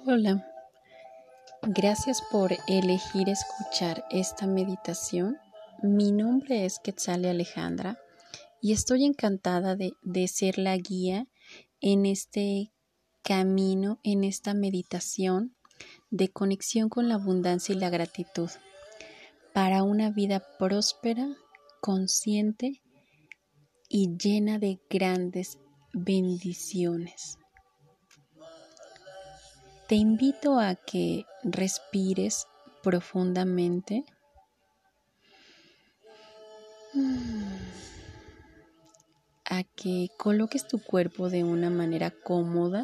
Hola, gracias por elegir escuchar esta meditación. Mi nombre es Quetzale Alejandra y estoy encantada de ser la guía en este camino, en esta meditación de conexión con la abundancia y la gratitud para una vida próspera, consciente y llena de grandes bendiciones. Te invito a que respires profundamente. A que coloques tu cuerpo de una manera cómoda,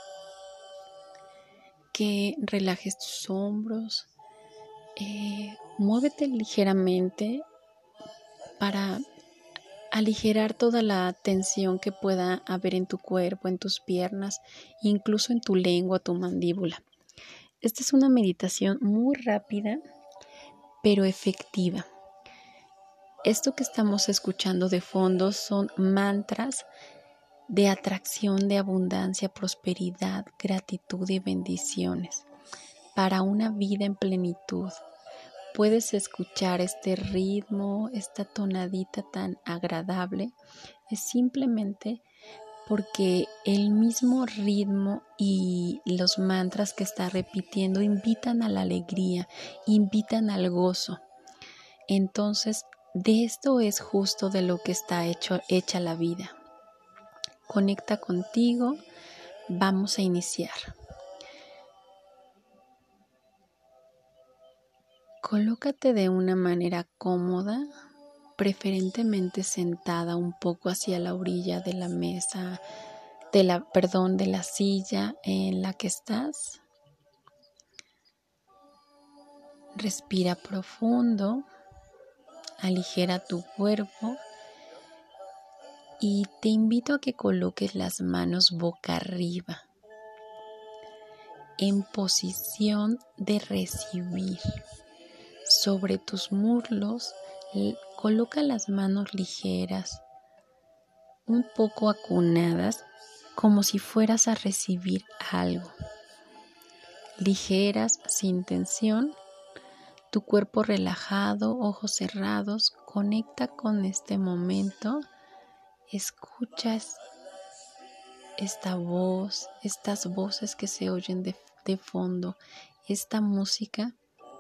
que relajes tus hombros, muévete ligeramente para aligerar toda la tensión que pueda haber en tu cuerpo, en tus piernas, incluso en tu lengua, tu mandíbula. Esta es una meditación muy rápida, pero efectiva. Esto que estamos escuchando de fondo son mantras de atracción de abundancia, prosperidad, gratitud y bendiciones para una vida en plenitud. Puedes escuchar este ritmo, esta tonadita tan agradable. Es simplemente porque el mismo ritmo y los mantras que está repitiendo invitan a la alegría, invitan al gozo. Entonces, de esto es justo de lo que está hecha la vida. Conecta contigo, vamos a iniciar. Colócate de una manera cómoda, preferentemente sentada un poco hacia la orilla de la mesa, de la silla en la que estás. Respira profundo, aligera tu cuerpo y te invito a que coloques las manos boca arriba, en posición de recibir. Sobre tus muslos, coloca las manos ligeras, un poco acunadas, como si fueras a recibir algo. Ligeras, sin tensión, tu cuerpo relajado, ojos cerrados, conecta con este momento. Escuchas esta voz, estas voces que se oyen de fondo, esta música.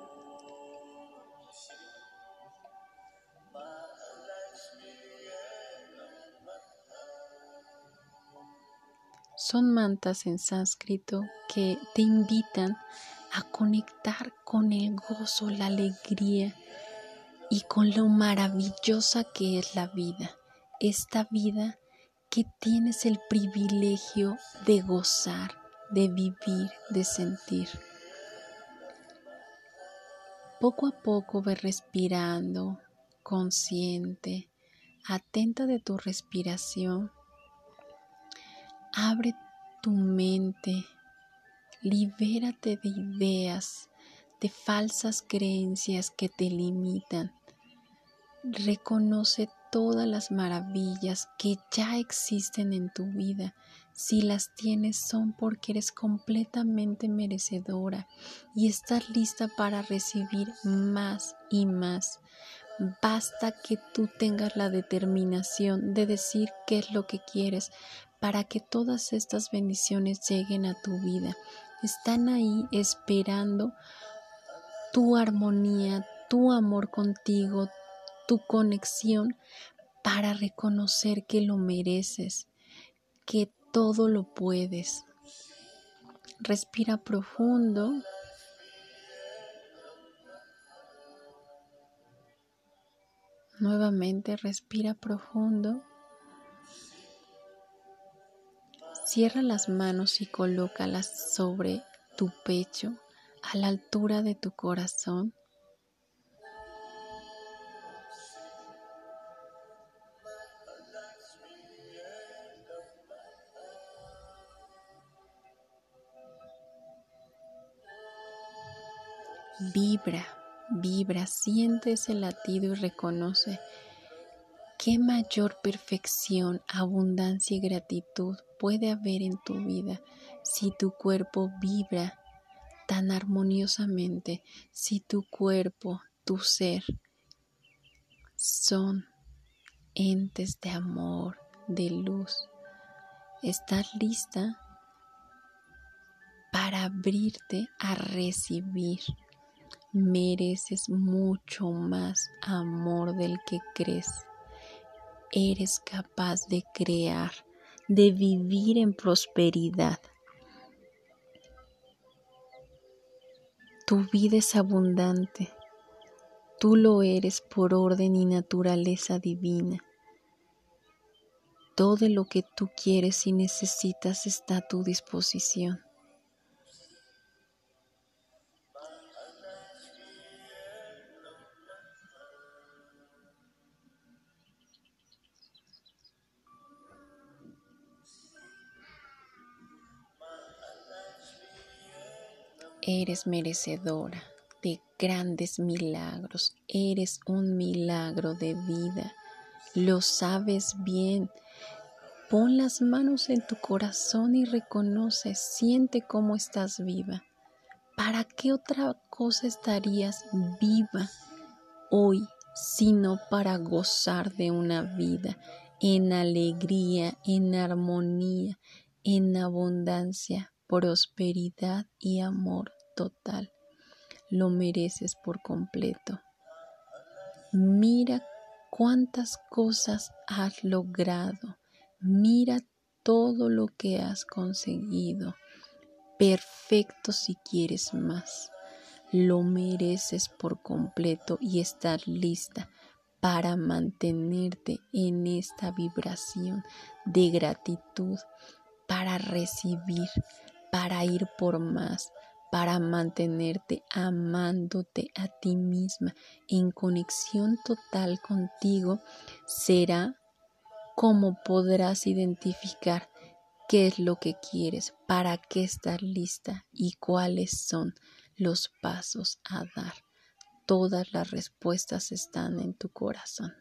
Son mantras en sánscrito que te invitan a conectar con el gozo, la alegría y con lo maravillosa que es la vida. Esta vida que tienes el privilegio de gozar, de vivir, de sentir. Poco a poco ve respirando, consciente, atenta de tu respiración. Abre tu mente, libérate de ideas, de falsas creencias que te limitan. Reconoce todas las maravillas que ya existen en tu vida. Si las tienes son porque eres completamente merecedora y estás lista para recibir más y más. Basta que tú tengas la determinación de decir qué es lo que quieres para que todas estas bendiciones lleguen a tu vida. Están ahí esperando tu armonía, tu amor contigo, tu conexión para reconocer que lo mereces, que todo lo puedes. Respira profundo. Nuevamente respira profundo. Cierra las manos y colócalas sobre tu pecho, a la altura de tu corazón. Vibra, siente ese latido y reconoce qué mayor perfección, abundancia y gratitud puede haber en tu vida si tu cuerpo vibra tan armoniosamente si tu cuerpo, tu ser, son entes de amor, de luz. ¿Estás lista para abrirte a recibir? Mereces mucho más amor del que crees. Eres capaz de crear, de vivir en prosperidad. Tu vida es abundante. Tú lo eres por orden y naturaleza divina. Todo lo que tú quieres y necesitas está a tu disposición. Eres merecedora de grandes milagros. Eres un milagro de vida. Lo sabes bien. Pon las manos en tu corazón y reconoce, siente cómo estás viva. ¿Para qué otra cosa estarías viva hoy, sino para gozar de una vida en alegría, en armonía, en abundancia, prosperidad y amor total? Lo mereces por completo. Mira cuántas cosas has logrado. Mira todo lo que has conseguido. Perfecto si quieres más. Lo mereces por completo y estás lista para mantenerte en esta vibración de gratitud, para recibir, para ir por más, para mantenerte amándote a ti misma en conexión total contigo. Será como podrás identificar qué es lo que quieres, para qué estar lista y cuáles son los pasos a dar. Todas las respuestas están en tu corazón.